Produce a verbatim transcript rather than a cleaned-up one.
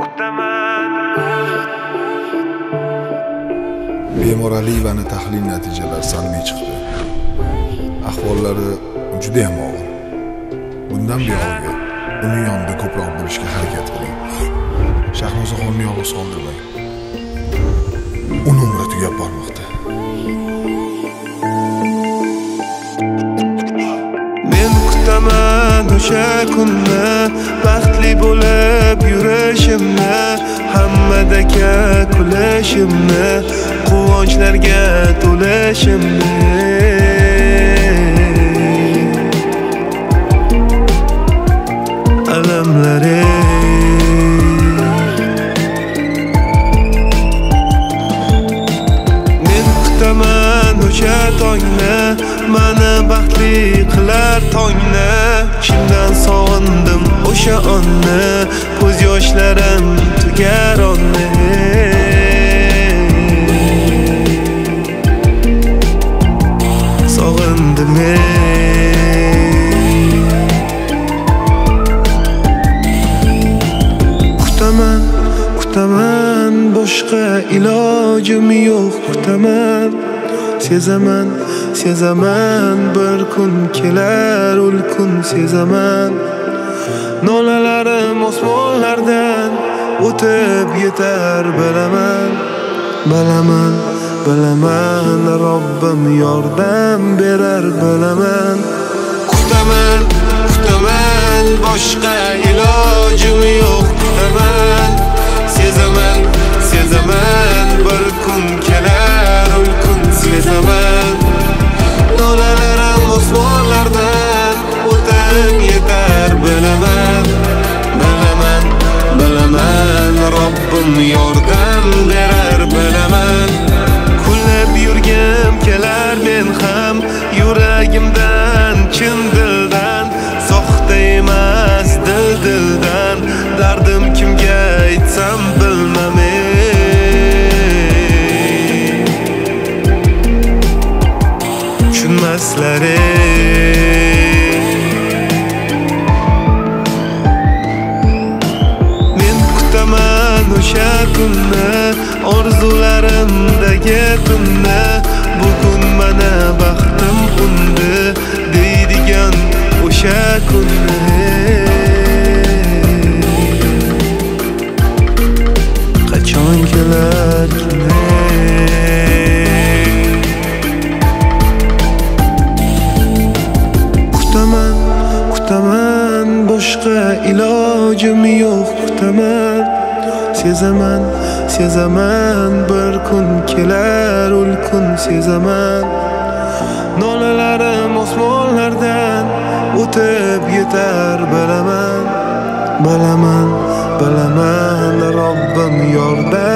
Bemor Aliyevani tahlil natijalari salbiy chiqdi. Ahvollari juda ham og'ir. Bundan buyog'iga uning yonida ko'proq bo'lishga harakat qiling. Shahnozaxonni yolg'iz qoldirmang. Uni umri tugab bormoqda. Men kutaman o'sha kunni, baxtli bo'lib yurishimni, hammadaka kulishimni, quvonchlarga to'lishimni. Alamlari men kutaman o'sha tongni, mani baxtli qilar tongni. Shundan sog'indim o'sha onni, ko'z yoshlarim tugar onni. Sog'indim Kutaman, kutaman, boshqa ilojim yo'q. Kutaman, sezaman, sezaman, bir kun kelar ul kun sezaman. Nolalarim osmonlardan o'tib yetar bilaman. Bilaman, bilaman, Robbim yordam berar bilaman. Kutaman, kutaman, boshqa ilojim yo'q. Kutaman, sezaman, sezaman, bir kun kelar ul kun sezaman. Nolalarim osmonlardan o'tib yetar bilaman. Bilaman, bilaman, Robbim yordam berar bilaman. Kullab yurgim kelar men ham yuragimdan, chin dildan, soxta emas dil dildan. Dardim kimga aytsam bilmam. Tushunmaslari men kutaman o'sha kunni, orzularimdagi tunni. Bugun mana baxtim undi deydigan o'sha kunni. Qachon kelar Kutaman, kutaman, boshqa ilojim yo'q. Kutaman, sezaman, sezaman, bir kun kelar ul kun sezaman. Nolalarim osmonlardan o'tib yetar bilaman. Bilaman, bilaman, Robbim yordam